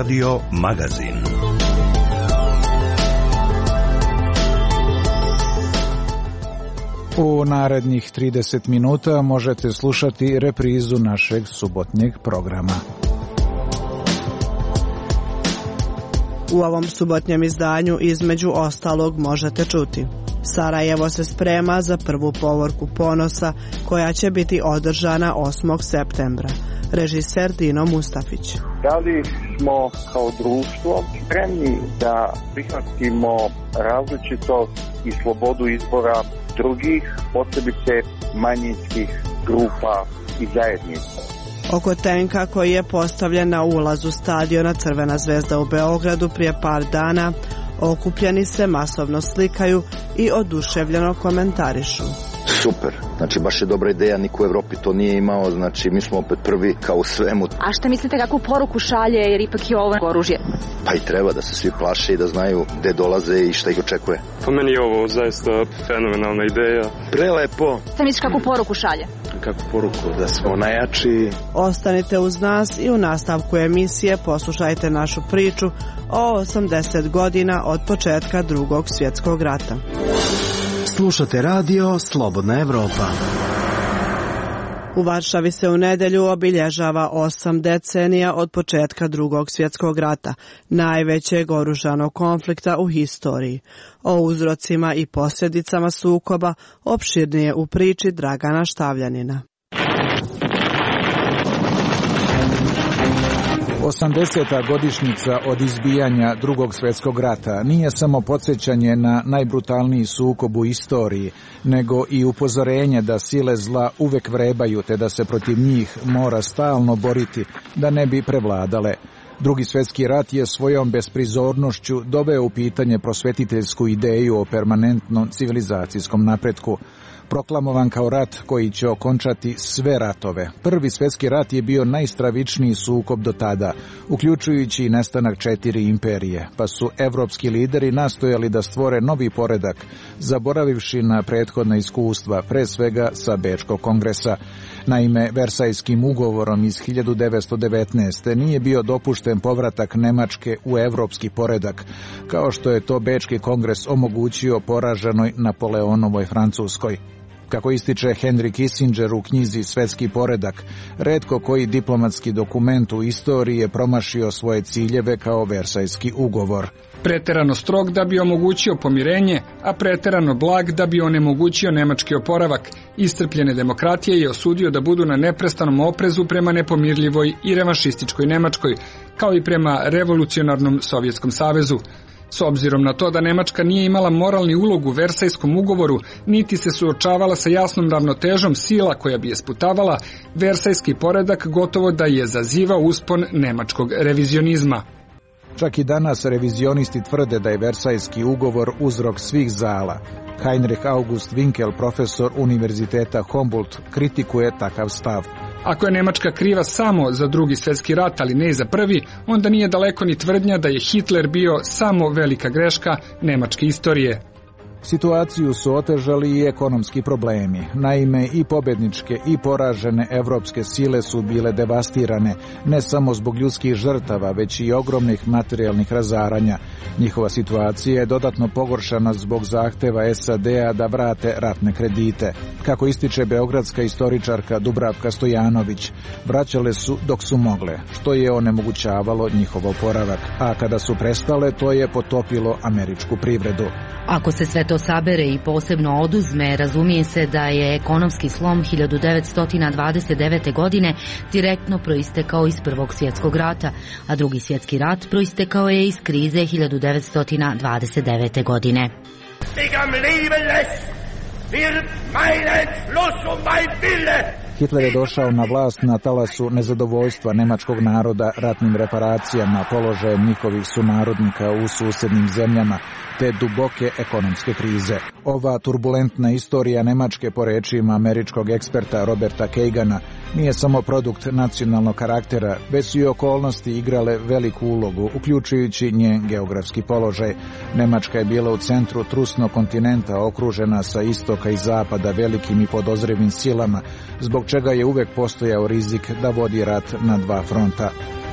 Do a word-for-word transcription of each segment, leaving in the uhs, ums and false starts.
Radio Magazin. U narednih trideset minuta možete slušati reprizu našeg subotnjeg programa. U ovom subotnjem izdanju između ostalog možete čuti: Sarajevo se sprema za prvu povorku ponosa koja će biti održana osmog septembra. Režiser Dino Mustafić. Da li smo kao društvo spremni da prihvatimo različitost i slobodu izbora drugih, posebice manjinskih grupa i zajednica? Oko tenka koji je postavljen na ulazu stadiona Crvena zvezda u Beogradu prije par dana, okupljeni se masovno slikaju i oduševljeno komentarišu. Super, znači baš je dobra ideja, niko u Evropi to nije imao, znači mi smo opet prvi kao u svemu. A šta mislite kakvu poruku šalje, jer ipak je ovo oružje? Pa i treba da se svi plaše i da znaju gde dolaze i šta ih očekuje. Po meni je ovo zaista fenomenalna ideja. Prelepo. Šta misliš kakvu poruku šalje? Kakvu poruku? Da smo najjači. Ostanite uz nas i u nastavku emisije poslušajte našu priču o osamdeset godina od početka Drugog svjetskog rata. Slušate radio Slobodna Evropa. U Varšavi se u nedjelju obilježava osam decenija od početka Drugog svjetskog rata, najvećeg oružanog konflikta u historiji. O uzrocima i posljedicama sukoba opširnije u priči Dragana Štavljanina. osamdeseta godišnjica od izbijanja Drugog svjetskog rata nije samo podsjećanje na najbrutalniji sukob u istoriji, nego i upozorenje da sile zla uvek vrebaju te da se protiv njih mora stalno boriti da ne bi prevladale. Drugi svjetski rat je svojom besprizornošću doveo u pitanje prosvetiteljsku ideju o permanentnom civilizacijskom napretku. Proklamovan kao rat koji će okončati sve ratove. Prvi svjetski rat je bio najstravičniji sukob do tada, uključujući i nestanak četiri imperije, pa su evropski lideri nastojali da stvore novi poredak, zaboravivši na prethodna iskustva, pre svega sa Bečkog kongresa. Naime, Versajskim ugovorom iz hiljadu devetsto devetnaeste. nije bio dopušten povratak Nemačke u evropski poredak, kao što je to Bečki kongres omogućio poraženoj Napoleonovoj Francuskoj. Kako ističe Henry Kissinger u knjizi Svetski poredak, retko koji diplomatski dokument u istoriji je promašio svoje ciljeve kao Versajski ugovor. Preterano strog da bi omogućio pomirenje, a preterano blag da bi onemogućio nemački oporavak. Iscrpljene demokratije je osudio da budu na neprestanom oprezu prema nepomirljivoj i revanšističkoj Nemačkoj, kao i prema revolucionarnom Sovjetskom savezu. S obzirom na to da Nemačka nije imala moralni ulog u Versajskom ugovoru, niti se suočavala sa jasnom ravnotežom sila koja bi je sputavala, Versajski poredak gotovo da je zazivao uspon nemačkog revizionizma. Čak i danas revizionisti tvrde da je Versajski ugovor uzrok svih zala. Heinrich August Winkel, profesor Univerziteta Humboldt, kritikuje takav stav. Ako je Nemačka kriva samo za Drugi svjetski rat, ali ne i za prvi, onda nije daleko ni tvrdnja da je Hitler bio samo velika greška nemačke istorije. Situaciju su otežali i ekonomski problemi. Naime, i pobedničke i poražene evropske sile su bile devastirane, ne samo zbog ljudskih žrtava, već i ogromnih materijalnih razaranja. Njihova situacija je dodatno pogoršana zbog zahteva es a de a da vrate ratne kredite. Kako ističe beogradska istoričarka Dubravka Stojanović, vraćale su dok su mogle, što je onemogućavalo njihov oporavak, a kada su prestale, to je potopilo američku privredu. Ako se sve to sabere i posebno oduzme, razumije se da je ekonomski slom hiljadu devetsto dvadeset devete. godine direktno proistekao iz Prvog svjetskog rata, a Drugi svjetski rat proistekao je iz krize hiljadu devetsto dvadeset devete. godine. Hitler je došao na vlast na talasu nezadovoljstva nemačkog naroda ratnim reparacijama, položajem njihovih sunarodnika u susednim zemljama, te duboke ekonomske krize. Ova turbulentna istorija Nemačke, po rečima američkog eksperta Roberta Kagana, nije samo produkt nacionalnog karaktera, već su i okolnosti igrale veliku ulogu, uključujući njen geografski položaj. Nemačka je bila u centru trusnog kontinenta, okružena sa istoka i zapada velikim i podozrivim silama, zbog čega je uvek postojao rizik da vodi rat na dva fronta.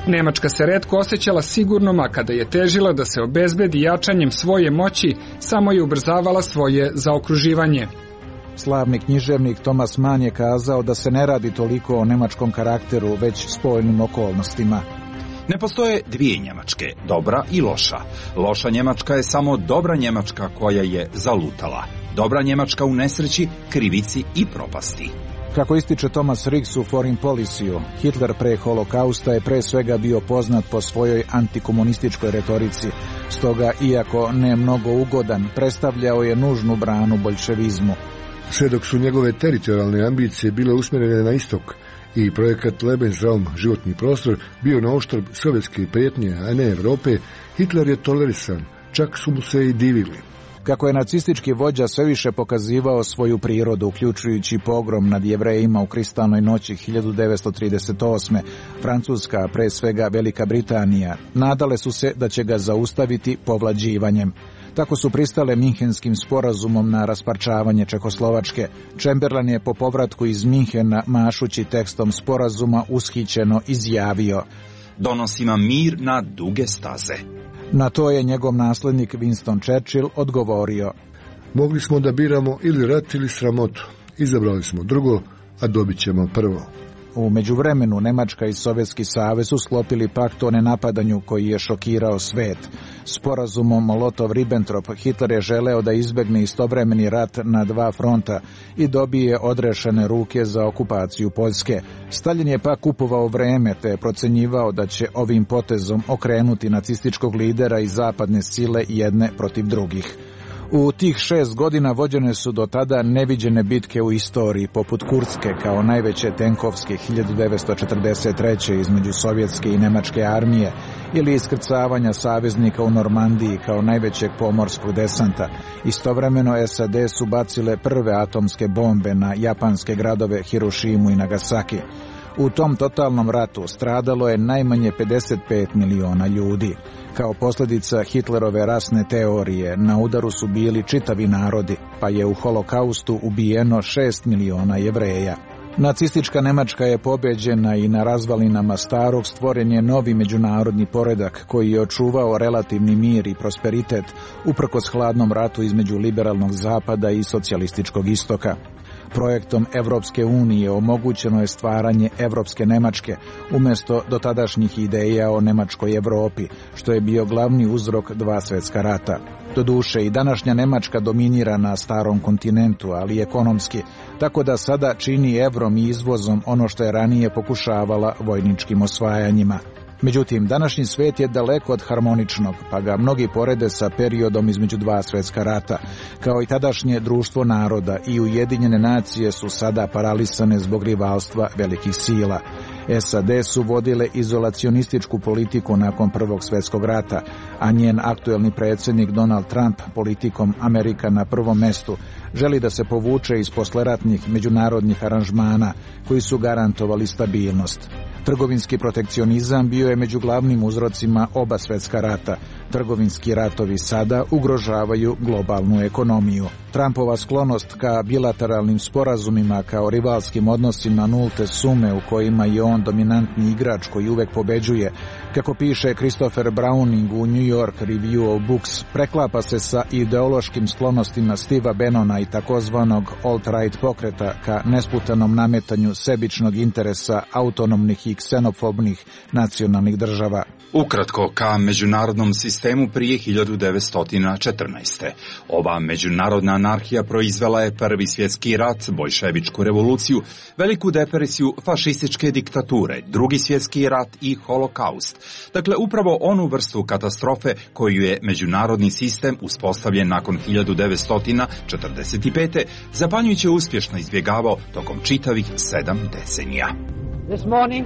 Nemačka se retko osjećala sigurnom, a kada je težila da se obezbedi jačanjem svoje moći, samo je ubrzavala svoje zaokruživanje. Slavni književnik Thomas Mann je kazao da se ne radi toliko o nemačkom karakteru, već spoljnim okolnostima. Ne postoje dvije Njemačke, dobra i loša. Loša Njemačka je samo dobra Njemačka koja je zalutala. Dobra Njemačka u nesreći, krivici i propasti. Kako ističe Thomas Ricks u Foreign Policy-u, Hitler pre holokausta je pre svega bio poznat po svojoj antikomunističkoj retorici, stoga, iako ne mnogo ugodan, predstavljao je nužnu branu boljševizmu. Sve dok su njegove teritorijalne ambicije bile usmjerene na istok i projekat Lebensraum, životni prostor, bio na oštrb sovjetske prijetnje, a ne Evrope, Hitler je tolerisan, čak su mu se i divili. Kako je nacistički vođa sve više pokazivao svoju prirodu, uključujući pogrom nad Jevrejima u kristalnoj noći hiljadu devetsto trideset osme, Francuska, pre svega Velika Britanija, nadale su se da će ga zaustaviti povlađivanjem. Tako su pristale Minhenskim sporazumom na rasparčavanje Čekoslovačke. Chamberlain je po povratku iz Minhena, mašući tekstom sporazuma, ushićeno izjavio: "Donosimo mir na duge staze." Na to je njegov naslednik Winston Churchill odgovorio: "Mogli smo da biramo ili rat ili sramotu. Izabrali smo drugo, a dobit ćemo prvo." U međuvremenu Nemačka i Sovjetski savez su sklopili pakt o nenapadanju koji je šokirao svet. Sporazumom Molotov-Ribbentrop Hitler je želeo da izbegne istovremeni rat na dva fronta i dobije odrešene ruke za okupaciju Poljske. Stalin je pak kupovao vreme te je procenjivao da će ovim potezom okrenuti nacističkog lidera i zapadne sile jedne protiv drugih. U tih šest godina vođene su do tada neviđene bitke u istoriji, poput Kurske kao najveće tenkovske hiljadu devetsto četrdeset treće između sovjetske i nemačke armije, ili iskrcavanja saveznika u Normandiji kao najvećeg pomorskog desanta. Istovremeno S A D su bacile prve atomske bombe na japanske gradove Hirošimu i Nagasaki. U tom totalnom ratu stradalo je najmanje pedeset pet miliona ljudi. Kao posljedica Hitlerove rasne teorije na udaru su bili čitavi narodi, pa je u holokaustu ubijeno šest miliona Jevreja. Nacistička Nemačka je pobeđena i na razvalinama starog stvoren je novi međunarodni poredak koji je očuvao relativni mir i prosperitet uprkos hladnom ratu između liberalnog zapada i socijalističkog istoka. Projektom Evropske unije omogućeno je stvaranje Evropske Nemačke umjesto dotadašnjih ideja o Nemačkoj Evropi, što je bio glavni uzrok dva svjetska rata. Doduše i današnja Nemačka dominira na starom kontinentu, ali ekonomski, tako da sada čini evrom i izvozom ono što je ranije pokušavala vojničkim osvajanjima. Međutim, današnji svet je daleko od harmoničnog, pa ga mnogi porede sa periodom između dva svjetska rata. Kao i tadašnje društvo naroda i Ujedinjene nacije su sada paralisane zbog rivalstva velikih sila. S A D su vodile izolacionističku politiku nakon Prvog svjetskog rata, a njen aktuelni predsjednik Donald Trump politikom Amerika na prvom mestu želi da se povuče iz posleratnih međunarodnih aranžmana koji su garantovali stabilnost. Trgovinski protekcionizam bio je među glavnim uzrocima oba svjetska rata. Trgovinski ratovi sada ugrožavaju globalnu ekonomiju. Trumpova sklonost ka bilateralnim sporazumima kao rivalskim odnosima nulte sume u kojima je on dominantni igrač koji uvek pobeđuje, kako piše Christopher Browning u New York Review of Books, preklapa se sa ideološkim sklonostima Steva Bannona i takozvanog alt-right pokreta ka nesputanom nametanju sebičnog interesa autonomnih i ksenofobnih nacionalnih država. Ukratko, ka međunarodnom sistemu prije hiljadu devetsto četrnaeste. Ova međunarodna anarhija proizvela je Prvi svjetski rat, Boljševičku revoluciju, Veliku depresiju, fašističke diktature, Drugi svjetski rat i holokaust. Dakle, upravo onu vrstu katastrofe koju je međunarodni sistem uspostavljen nakon hiljadu devetsto četrdeset pete. zapanjujuće uspješno izbjegavao tokom čitavih sedam decenija. This morning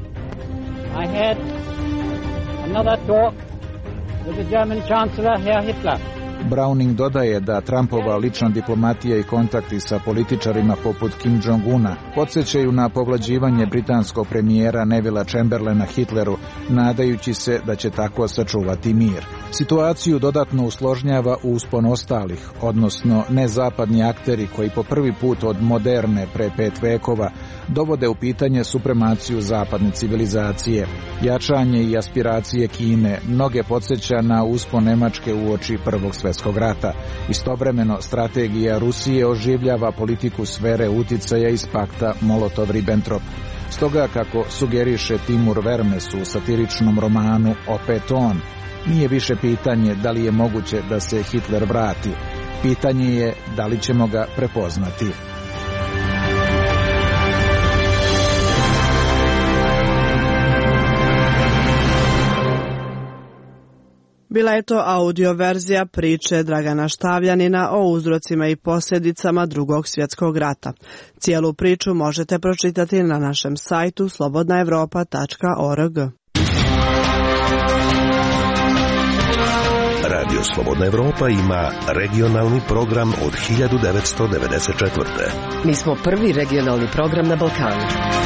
I had another talk with the German Chancellor, Herr Hitler. Browning dodaje da Trumpova lična diplomatija i kontakti sa političarima poput Kim Jong-una podsjećaju na povlađivanje britanskog premijera Nevilla Chamberlaina Hitleru, nadajući se da će tako sačuvati mir. Situaciju dodatno usložnjava uspon ostalih, odnosno nezapadni akteri koji po prvi put od moderne pre pet vekova dovode u pitanje supremaciju zapadne civilizacije. Jačanje i aspiracije Kine mnoge podsjeća na uspon Nemačke uoči Prvog svjetskog rata. Istovremeno, strategija Rusije oživljava politiku sfere uticaja iz pakta Molotov-Ribbentrop. Stoga, kako sugeriše Timur Vermes u satiričnom romanu Opet on, nije više pitanje da li je moguće da se Hitler vrati. Pitanje je da li ćemo ga prepoznati. Bila je to audio verzija priče Dragana Štavljanina o uzrocima i posljedicama Drugog svjetskog rata. Cijelu priču možete pročitati na našem sajtu slobodna evropa tačka org. Radio Slobodna Evropa ima regionalni program od hiljadu devetsto devedeset četvrte. Mi smo prvi regionalni program na Balkanu.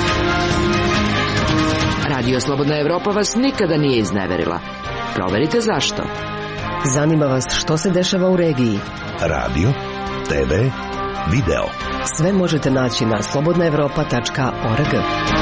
Radio Slobodna Evropa vas nikada nije izneverila. Proverite zašto. Zanima vas što se dešava u regiji. Radio, te ve, video. Sve možete naći na slobodna evropa tačka org.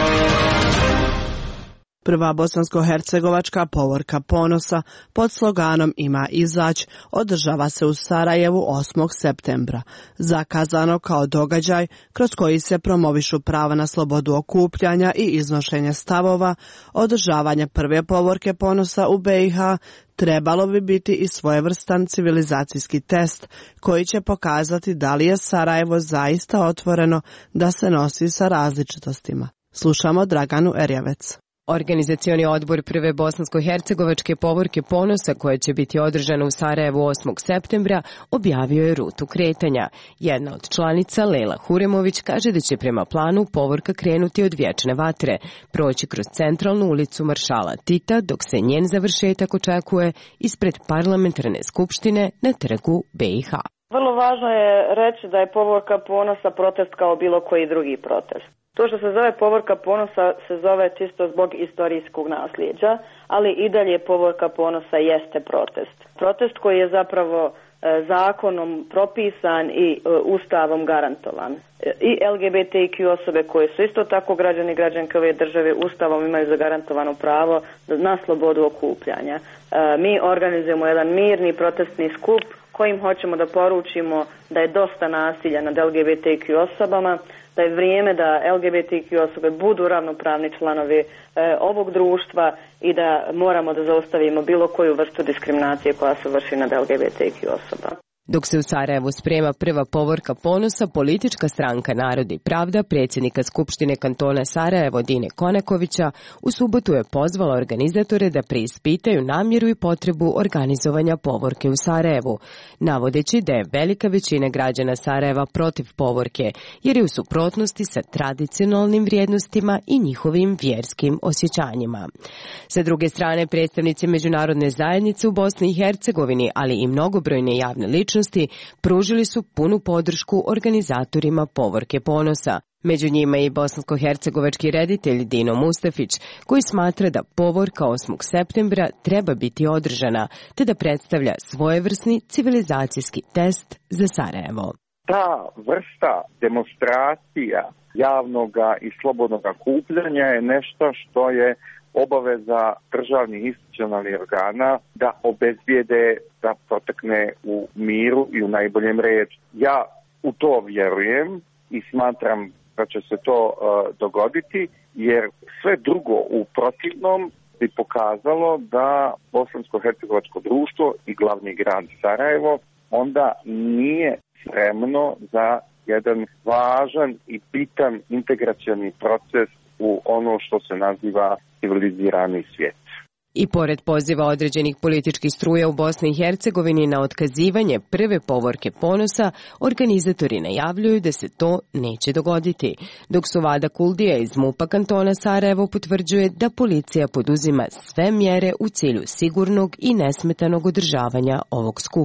Prva bosansko-hercegovačka povorka ponosa pod sloganom Ima izać održava se u Sarajevu osmog septembra, zakazano kao događaj kroz koji se promovišu prava na slobodu okupljanja i iznošenje stavova. Održavanje prve povorke ponosa u be i ha trebalo bi biti i svojevrstan civilizacijski test koji će pokazati da li je Sarajevo zaista otvoreno da se nosi sa različitostima. Slušamo Draganu Erjavec. Organizacioni odbor prve bosansko-hercegovačke povorke ponosa, koja će biti održana u Sarajevu osmog septembra, objavio je rutu kretanja. Jedna od članica, Lela Huremović, kaže da će prema planu povorka krenuti od Vječne vatre, proći kroz centralnu ulicu Maršala Tita, dok se njen završetak očekuje ispred parlamentarne skupštine na trgu be i ha. Vrlo važno je reći da je povorka ponosa protest kao bilo koji drugi protest. To što se zove povorka ponosa se zove čisto zbog istorijskog nasljeđa, ali i dalje povorka ponosa jeste protest. Protest koji je zapravo e, zakonom propisan i e, ustavom garantovan. E, I el ge be te i kju osobe koje su isto tako građani i građanke ove države ustavom imaju zagarantovano pravo na slobodu okupljanja. E, mi organizujemo jedan mirni protestni skup kojim hoćemo da poručimo da je dosta nasilja nad el ge be te i kju osobama, da je vrijeme da el ge be te i kju osobe budu ravnopravni članovi e, ovog društva i da moramo da zaustavimo bilo koju vrstu diskriminacije koja se vrši nad el ge be te i kju osoba. Dok se u Sarajevu sprema prva povorka ponosa, politička stranka Narod i pravda predsjednika Skupštine kantona Sarajevo Dine Konakovića u subotu je pozvala organizatore da preispitaju namjeru i potrebu organizovanja povorke u Sarajevu, navodeći da je velika većina građana Sarajeva protiv povorke, jer je u suprotnosti sa tradicionalnim vrijednostima i njihovim vjerskim osjećanjima. Sa druge strane, predstavnici međunarodne zajednice u Bosni i Hercegovini, ali i mnogobrojne javne ličnosti, pružili su punu podršku organizatorima povorke ponosa. Među njima je i bosansko-hercegovački reditelj Dino Mustafić, koji smatra da povorka osmog septembra treba biti održana, te da predstavlja svojevrsni civilizacijski test za Sarajevo. Ta vrsta demonstracija javnoga i slobodnog okupljanja je nešto što je obaveza državnih institucionalnih organa da obezbijede da protekne u miru i u najboljem redu. Ja u to vjerujem i smatram da će se to uh, dogoditi, jer sve drugo u protivnom bi pokazalo da bosansko-hercegovačko društvo i glavni grad Sarajevo onda nije spremno za jedan važan i bitan integracioni proces u ono što se naziva civilizirani svijet. I pored poziva određenih političkih struja u Bosni i Hercegovini na otkazivanje prve povorke ponosa, organizatori najavljuju da se to neće dogoditi, dok su Vada Kuldija iz MUP-a kantona Sarajevo potvrđuje da policija poduzima sve mjere u cilju sigurnog i nesmetanog održavanja ovog skupa.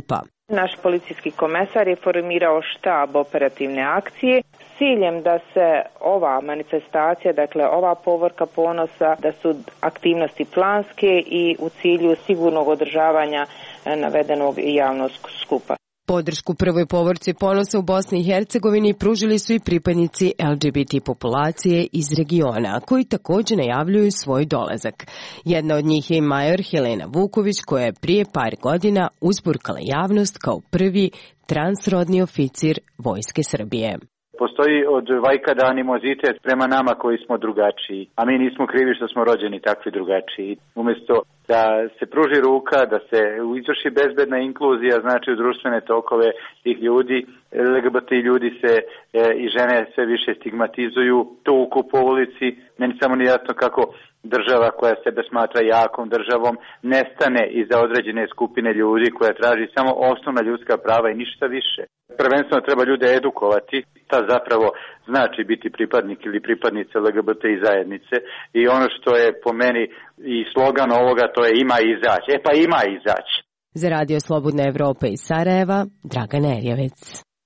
Naš policijski komesar je formirao štab operativne akcije s ciljem da se ova manifestacija, dakle ova povorka ponosa, da su aktivnosti planske i u cilju sigurnog održavanja navedenog javnog skupa. Podršku prvoj povorci ponosa u Bosni i Hercegovini pružili su i pripadnici L G B T populacije iz regiona, koji također najavljuju svoj dolazak. Jedna od njih je major Helena Vuković, koja je prije par godina uzburkala javnost kao prvi transrodni oficir Vojske Srbije. Postoji od vajkada animozitet prema nama koji smo drugačiji, a mi nismo krivi što smo rođeni takvi drugačiji. Umjesto da se pruži ruka, da se izvrši bezbedna inkluzija, znači u društvene tokove tih ljudi, L G B T ljudi se e, i žene sve više stigmatizuju, tuku po ulici. Meni samo nije jasno kako država koja sebe smatra jakom državom nestane iza određene skupine ljudi koja traži samo osnovna ljudska prava i ništa više. Prvenstveno treba ljude edukovati, ta zapravo znači biti pripadnik ili pripadnica L G B T i zajednice, i ono što je po meni i slogan ovoga, to je ima izaći. E pa ima izaći. Za Radio Slobodna Evropa iz Sarajeva, Dragana Erjevec.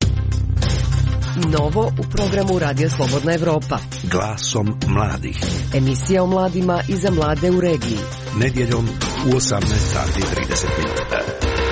Novo u programu Radio Slobodna Evropa. Glasom mladih. Emisija o mladima i za mlade u regiji. Nedjeljom u osamnaest sati i trideset minuta.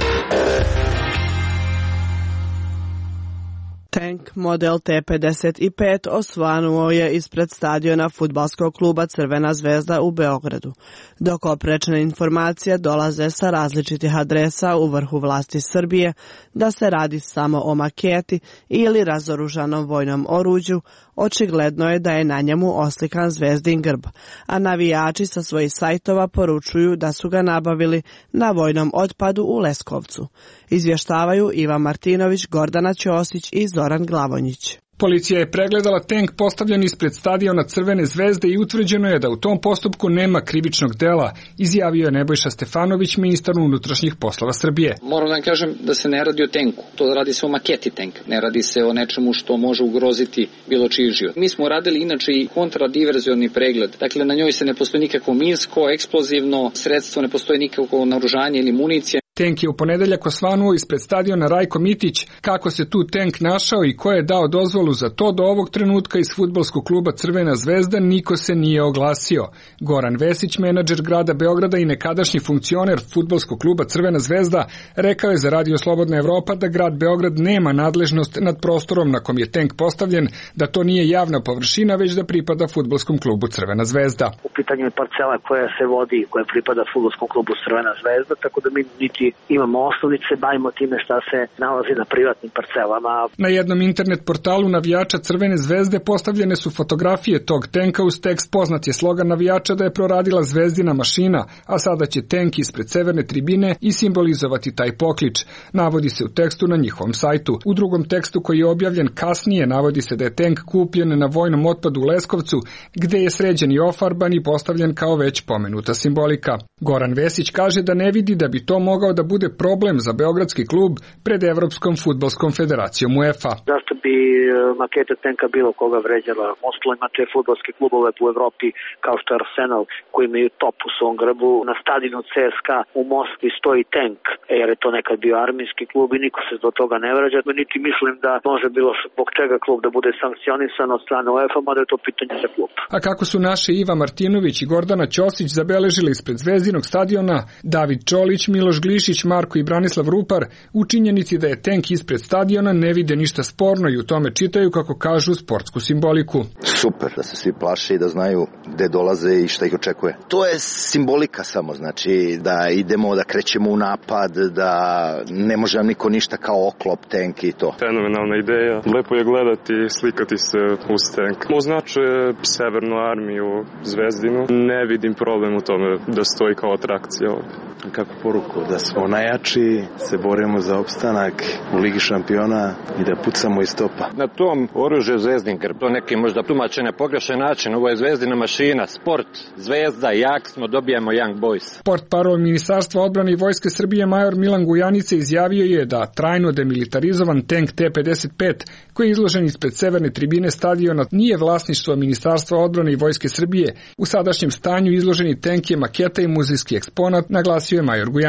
Tank model T pedeset pet osvanuo je ispred stadiona fudbalskog kluba Crvena zvezda u Beogradu, dok oprečne informacije dolaze sa različitih adresa u vrhu vlasti Srbije da se radi samo o maketi ili razoružanom vojnom oruđu. Očigledno je da je na njemu oslikan zvezdin grb, a navijači sa svojih sajtova poručuju da su ga nabavili na vojnom otpadu u Leskovcu. Izvještavaju Iva Martinović, Gordana Ćosić i Zoran Glavonjić. Policija je pregledala tank postavljen ispred stadiona Crvene zvezde i utvrđeno je da u tom postupku nema krivičnog dela, izjavio je Nebojša Stefanović, ministar unutrašnjih poslova Srbije. Moram da vam kažem da se ne radi o tenku, to radi se o maketi tenka, ne radi se o nečemu što može ugroziti bilo čiji život. Mi smo radili inače i kontradiverzioni pregled, dakle na njoj se ne postoji nikakvo minsko, eksplozivno sredstvo, ne postoji nikakvo naoružanje ili municija. Tank je u ponedeljak osvanuo ispred stadiona Rajko Mitić. Kako se tu tank našao i ko je dao dozvolu za to, do ovog trenutka iz fudbalskog kluba Crvena zvezda niko se nije oglasio. Goran Vesić, menadžer grada Beograda i nekadašnji funkcioner fudbalskog kluba Crvena zvezda, rekao je za Radio Slobodna Evropa da grad Beograd nema nadležnost nad prostorom na kom je tank postavljen, da to nije javna površina, već da pripada fudbalskom klubu Crvena zvezda. U pitanju je parcela koja se vodi, koja pripada fudbalskom klubu Crvena zvezda, tako da mi niti imamo osnovnice, bavimo time šta se nalazi na privatnim parcelama. Na jednom internet portalu navijača Crvene zvezde postavljene su fotografije tog tenka uz tekst poznat je slogan navijača da je proradila zvezdina mašina, a sada će tenk ispred severne tribine i simbolizovati taj poklič. Navodi se u tekstu na njihovom sajtu. U drugom tekstu koji je objavljen kasnije navodi se da je tenk kupljen na vojnom otpadu u Leskovcu, gde je sređen i ofarban i postavljen kao već pomenuta simbolika. Goran Vesić kaže da ne vidi da bi to mogao da bude problem za beogradski klub pred Evropskom fudbalskom federacijom UEFA. Zašto bi maketa tenka bilo koga vređala? Ostalo imate fudbalske klubove u Evropi kao što je Arsenal, koji imaju top u svom grbu. Na stadionu C S K u Moskvi stoji tank, jer je to nekad bio armijski klub i niko se do toga ne vređa. Niti mislim da može bilo zbog čega klub da bude sankcionisan od strane UEFA, mada je to pitanje za klub. A kako su naše Iva Martinović i Gordana Ćosić zabeležili ispred zvezdinog stadiona, David Čolić, Miloš Glišić, Marko i Branislav Rupar, u činjenici da je tank ispred stadiona ne vide ništa sporno i u tome čitaju, kako kažu, sportsku simboliku. Super, da se svi plaše i da znaju gde dolaze i šta ih očekuje. To je simbolika samo, znači da idemo, da krećemo u napad, da ne može nam niko ništa kao oklop, tank i to. Fenomenalna ideja, lepo je gledati, slikati se uz tank. Označuje Severnu armiju Zvezdinu, ne vidim problem u tome da stoji kao atrakcija ovdje. Kako poruku, da smo najjači, se borimo za opstanak u Ligi šampiona i da pucamo iz topa. Na tom oružju zvezdin grb, to neki možda tumače na pogrešan način, ovo je zvezdina mašina, sport, zvezda, jak smo, dobijamo Young Boys. Port parol Ministarstva odbrane i Vojske Srbije major Milan Gujanica izjavio je da trajno demilitarizovan tank T pedeset pet, koji je izložen ispred severne tribine stadiona, nije vlasništvo Ministarstva odbrane i Vojske Srbije. U sadašnjem stanju izloženi tank je maketa i muzejski eksponat, naglasio je major Gujanica.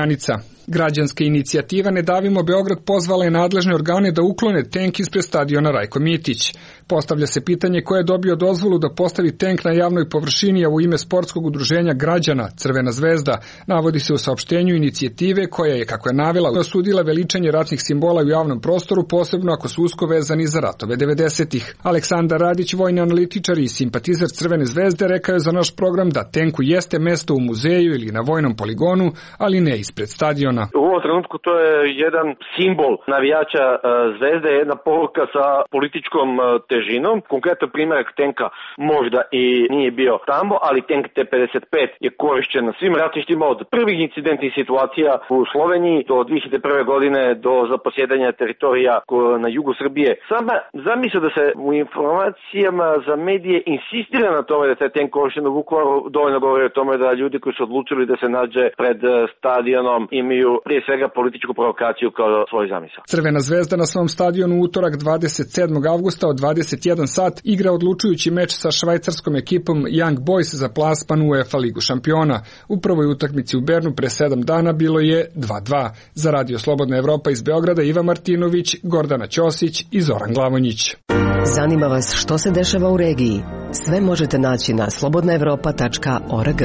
Građanska inicijativa Ne davimo Beograd pozvala je nadležne organe da uklone tenk ispred stadiona Rajko Mitić. Postavlja se pitanje ko je dobio dozvolu da postavi tenk na javnoj površini, a u ime sportskog udruženja građana Crvena zvezda. Navodi se u saopštenju inicijative koja je, kako je navela, osudila veličanje ratnih simbola u javnom prostoru, posebno ako su usko vezani za ratove devedesetih. Aleksandar Radić, vojni analitičar i simpatizer Crvene zvezde, rekao je za naš program da tenku jeste mesto u muzeju ili na vojnom poligonu, ali ne ispred stadiona. U ovom trenutku to je jedan simbol navijača Zvezde, jedna poruka sa političkom težinom. Konkretan primjerak tenka možda i nije bio tamo, ali tenk T pedeset pet je korišćen na svim ratištima od prvih incidentnih situacija u Sloveniji do dve hiljade prve. godine do zaposjedanja teritorija na jugu Srbije. Sama zamisla da se u informacijama za medije insistira na tome da je taj tenk korišćen u Vukovaru, dovoljno govori o tome da ljudi koji su odlučili da se nađe pred stadionom imaju prije svega političku provokaciju kao svoj zamisao. Crvena zvezda na svom stadionu u utorak dvadeset sedmog avgusta od dvadeset jedan sat igra odlučujući meč sa švajcarskom ekipom Young Boys za plasman u UEFA ligu šampiona. U prvoj utakmici u Bernu pre sedam dana bilo je dva dva. Za Radio Slobodna Evropa iz Beograda Iva Martinović, Gordana Ćosić i Zoran Glavonjić. Zanima vas što se dešava u regiji? Sve možete naći na slobodna evropa tačka org.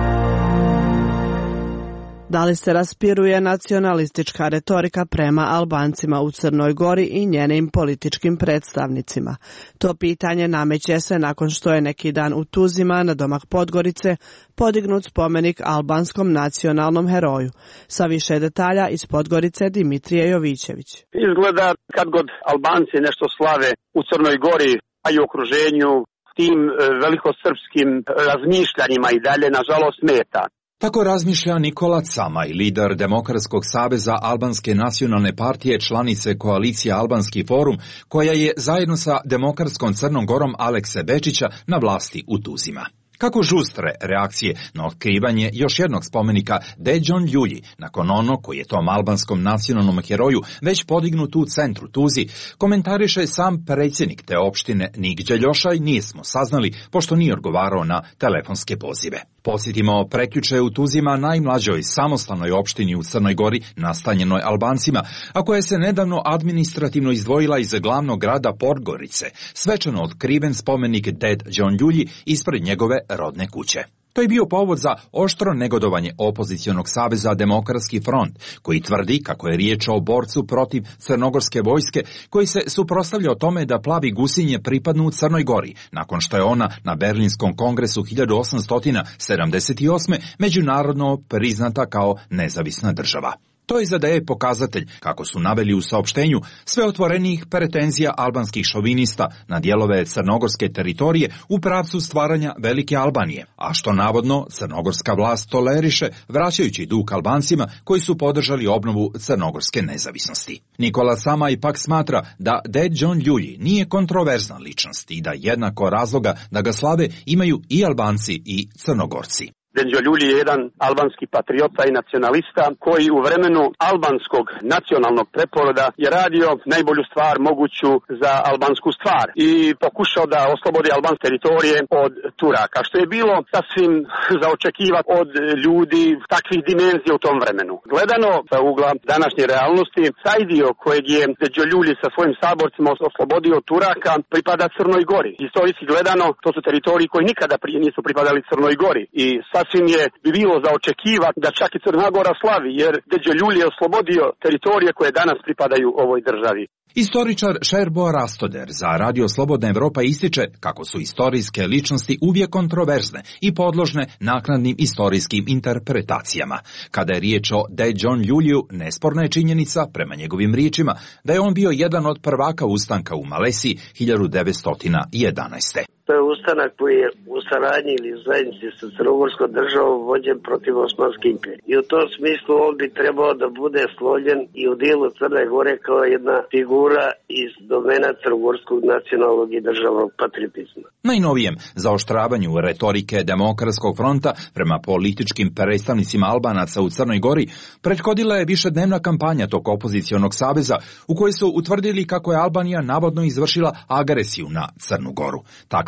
Da li se raspiruje nacionalistička retorika prema Albancima u Crnoj Gori i njenim političkim predstavnicima? To pitanje nameće se nakon što je neki dan u Tuzima na domak Podgorice podignut spomenik albanskom nacionalnom heroju. Sa više detalja iz Podgorice Dimitrije Jovićević. Izgleda kad god Albanci nešto slave u Crnoj Gori, a i u okruženju, tim velikosrpskim razmišljanjima i dalje nažalost smeta. Tako razmišlja Nikola Camaj, lider Demokratskog saveza Albanske nacionalne partije, članice koalicije Albanski forum, koja je zajedno sa Demokratskom Crnom Gorom Alekse Bečića na vlasti u Tuzima. Kako žustre reakcije na otkrivanje još jednog spomenika Deđon Ljulji, nakon ono koji je tom albanskom nacionalnom heroju već podignut u centru Tuzi, komentariše sam predsjednik te opštine Nik Đeljošaj, nismo saznali pošto nije odgovarao na telefonske pozive. Posjetimo prekjuče u Tuzima, najmlađoj samostalnoj opštini u Crnoj Gori nastanjenoj Albancima, a koja se nedavno administrativno izdvojila iz glavnog grada Podgorice, svečano otkriven spomenik Ded Đon Ljulji ispred njegove rodne kuće. To je bio povod za oštro negodovanje opozicionog saveza Demokratski front, koji tvrdi kako je riječ o borcu protiv crnogorske vojske, koji se suprotstavlja o tome da plavi gusinje pripadnu u Crnoj Gori, nakon što je ona na Berlinskom kongresu hiljadu osamsto sedamdeset osme. međunarodno priznata kao nezavisna država. To je zadaje pokazatelj, kako su naveli u saopštenju, sve otvorenijih pretenzija albanskih šovinista na dijelove crnogorske teritorije u pravcu stvaranja Velike Albanije, a što navodno crnogorska vlast toleriše, vraćajući dug Albancima koji su podržali obnovu crnogorske nezavisnosti. Nikola Sama ipak smatra da Ded Đon Ljulji nije kontroverzna ličnost i da jednako razloga da ga slave imaju i Albanci i Crnogorci. Deđo Ljulji je jedan albanski patriota i nacionalista koji u vremenu albanskog nacionalnog preporoda je radio najbolju stvar moguću za albansku stvar i pokušao da oslobodi albanske teritorije od Turaka, što je bilo sasvim za očekivati od ljudi takvih dimenzija u tom vremenu. Gledano sa ugla današnje realnosti, taj dio kojeg je Deđo Ljulji sa svojim saborcima oslobodio od Turaka pripada Crnoj Gori. Historijski gledano, to su teritoriji koji nikada prije nisu pripadali Crnoj Gori i sasvim je bi bilo za očekivati da čak i Crna Gora slavi, jer Deđo Ljulji je oslobodio teritorije koje danas pripadaju ovoj državi. Istoričar Šerbo Rastoder za Radio Slobodna Evropa ističe kako su istorijske ličnosti uvijek kontroverzne i podložne naknadnim istorijskim interpretacijama. Kada je riječ o Deđon Ljuljiju, nesporna je činjenica, prema njegovim riječima, da je on bio jedan od prvaka ustanka u Malesiji hiljadu devetsto jedanaeste. To je ustanak koji je u saradnji ili zajednici sa Crnogorskom državom vođen protiv Osmanske imperije. I u tom smislu on bi trebao da bude slovljen i u dijelu Crne Gore kao jedna figura iz domena crnogorskog nacionalnog i državnog patriotizma. Najnovijem zaoštravanju retorike Demokratskog fronta prema političkim predstavnicima Albanaca u Crnoj Gori prethodila je višednevna kampanja tog opozicionog saveza u kojoj su utvrdili kako je Albanija navodno izvršila agresiju na Crnu Goru. Takve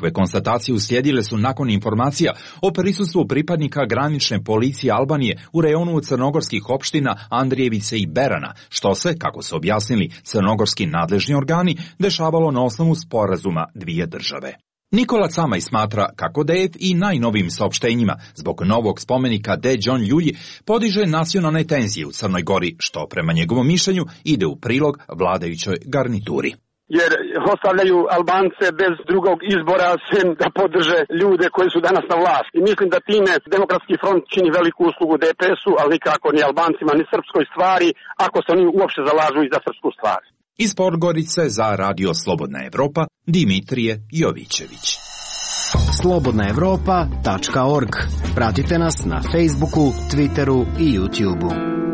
Takve konstatacije uslijedile su nakon informacija o prisustvu pripadnika granične policije Albanije u rejonu crnogorskih opština Andrijevice i Berana, što se, kako su objasnili crnogorski nadležni organi, dešavalo na osnovu sporazuma dvije države. Nikola Camaj smatra kako D F i najnovim saopštenjima zbog novog spomenika D. John Ljulji podiže nacionalne tenzije u Crnoj Gori, što prema njegovom mišljenju ide u prilog vladajućoj garnituri. Jer ostavljaju Albance bez drugog izbora sem da podrže ljude koji su danas na vlasti. I mislim da time Demokratski front čini veliku uslugu D P S-u, ali nikako ni Albancima, ni srpskoj stvari, ako se oni uopšte zalažu i za srpsku stvar. Iz Podgorice za Radio Slobodna Evropa, Dimitrije Jovićević. slobodna evropa tačka org. Pratite nas na Facebooku, Twitteru i YouTubeu.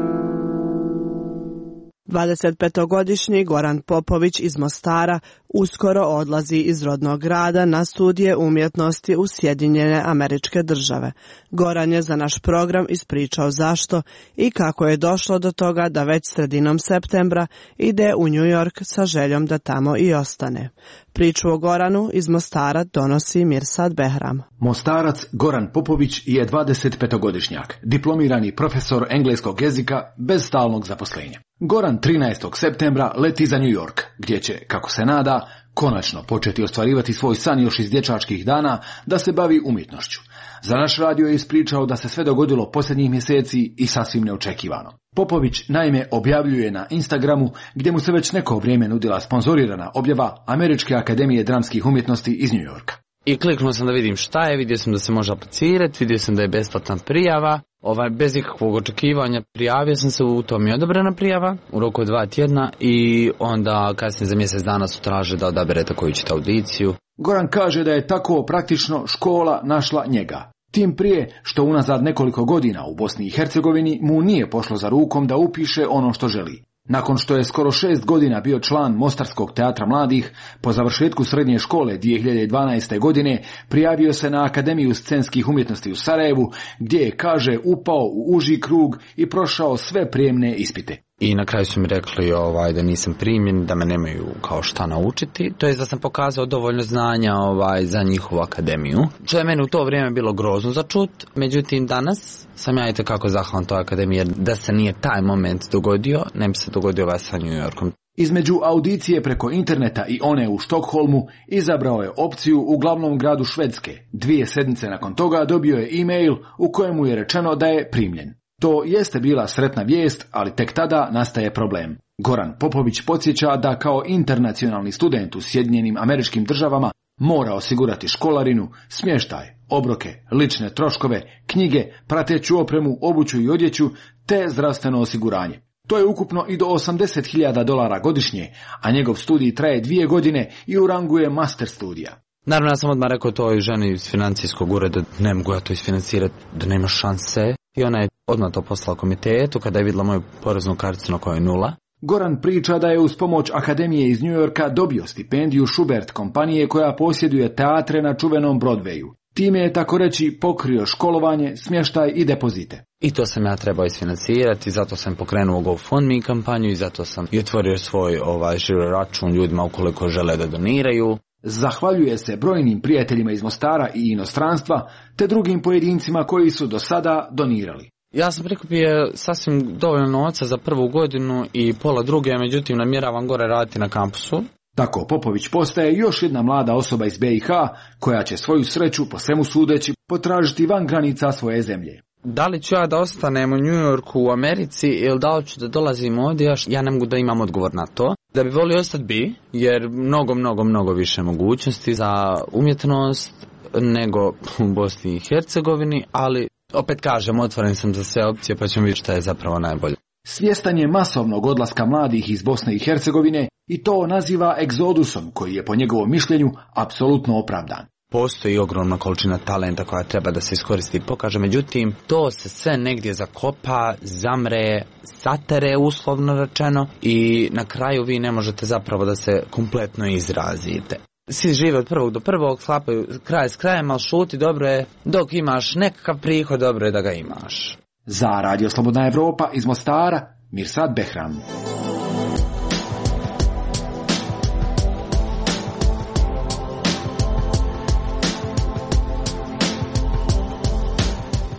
dvadesetpetogodišnji Goran Popović iz Mostara uskoro odlazi iz rodnog grada na studije umjetnosti u Sjedinjene Američke Države. Goran je za naš program ispričao zašto i kako je došlo do toga da već sredinom septembra ide u New York sa željom da tamo i ostane. Priču o Goranu iz Mostara donosi Mirsad Behram. Mostarac Goran Popović je dvadesetpetogodišnjak, diplomirani profesor engleskog jezika bez stalnog zaposlenja. Goran trinaestog septembra leti za New York, gdje će, kako se nada, konačno početi ostvarivati svoj san još iz dječačkih dana da se bavi umjetnošću. Za naš radio je ispričao da se sve dogodilo posljednjih mjeseci i sasvim neočekivano. Popović naime objavljuje na Instagramu, gdje mu se već neko vrijeme nudila sponzorirana objava Američke akademije dramskih umjetnosti iz New Yorka. I kliknuo sam da vidim šta je, vidio sam da se može aplicirati, vidio sam da je besplatna prijava, ovaj, bez ikakvog očekivanja prijavio sam se, u tom je odobrena prijava u roku od dva tjedna i onda kasnije za mjesec dana su traže da odaberete koju ćete audiciju. Goran kaže da je tako praktično škola našla njega. Tim prije što unazad nekoliko godina u Bosni i Hercegovini mu nije pošlo za rukom da upiše ono što želi. Nakon što je skoro šest godina bio član Mostarskog teatra mladih, po završetku srednje škole dvije hiljade dvanaeste. godine prijavio se na Akademiju scenskih umjetnosti u Sarajevu, gdje je, kaže, upao u uži krug i prošao sve prijemne ispite. I na kraju su mi rekli ovaj, da nisam primjen, da me nemaju kao šta naučiti, to je da sam pokazao dovoljno znanja ovaj, za njihovu akademiju. Što je meni u to vrijeme bilo grozno za čut, međutim danas sam ja itekako zahvalan toj akademiji, jer da se nije taj moment dogodio, ne bi se dogodio ovaj sa New Yorkom. Između audicije preko interneta i one u Štokholmu izabrao je opciju u glavnom gradu Švedske. Dvije sedmice nakon toga dobio je e-mail u kojemu je rečeno da je primljen. To jeste bila sretna vijest, ali tek tada nastaje problem. Goran Popović podsjeća da kao internacionalni student u Sjedinjenim Američkim Državama mora osigurati školarinu, smještaj, obroke, lične troškove, knjige, prateću opremu, obuću i odjeću, te zdravstveno osiguranje. To je ukupno i do osamdeset hiljada dolara godišnje, a njegov studij traje dvije godine i u rangu je master studija. Naravno, ja sam odmah rekao toj ženi iz financijskog ureda, ne mogu ja to isfinancirati, da nema šanse. I ona je odmah to poslala komitetu kada je vidjela moju poreznu karticu na kojoj je nula. Goran priča da je uz pomoć Akademije iz New Yorka dobio stipendiju Schubert kompanije koja posjeduje teatre na čuvenom Broadwayu. Time je, tako reći, pokrio školovanje, smještaj i depozite. I to sam ja trebao isfinancirati, zato sam pokrenuo GoFundMe kampanju i zato sam i otvorio svoj ovaj, žiro račun ljudima ukoliko žele da doniraju. Zahvaljuje se brojnim prijateljima iz Mostara i inostranstva, te drugim pojedincima koji su do sada donirali. Ja sam prikupio sasvim dovoljno novca za prvu godinu i pola druge, međutim namjeravam gore raditi na kampusu. Tako Popović postaje još jedna mlada osoba iz B i H koja će svoju sreću, po svemu sudeći, potražiti van granica svoje zemlje. Da li ću ja da ostanem u New Yorku u Americi ili da li ću da dolazim ovdje, ja ne mogu da imam odgovor na to. Da bi volio ostati bi, jer mnogo, mnogo, mnogo više mogućnosti za umjetnost nego u Bosni i Hercegovini, ali opet kažem, otvoren sam za sve opcije pa ćemo vidjeti šta je zapravo najbolje. Svjestan je masovnog odlaska mladih iz Bosne i Hercegovine i to naziva egzodusom koji je po njegovom mišljenju apsolutno opravdan. Postoji ogromna količina talenta koja treba da se iskoristi i pokaže, međutim, to se sve negdje zakopa, zamre, satere uslovno rečeno i na kraju vi ne možete zapravo da se kompletno izrazite. Svi žive od prvog do prvog, sklapaju kraj s krajem, ali šuti dobro je, dok imaš nekakav prihod, dobro je da ga imaš. Za Radio Slobodna Evropa iz Mostara, Mirsad Behram.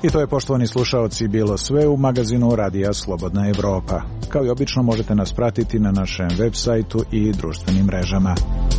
I to je, poštovani slušaoci, bilo sve u magazinu Radija Slobodna Evropa. Kao i obično možete nas pratiti na našem web sajtu i društvenim mrežama.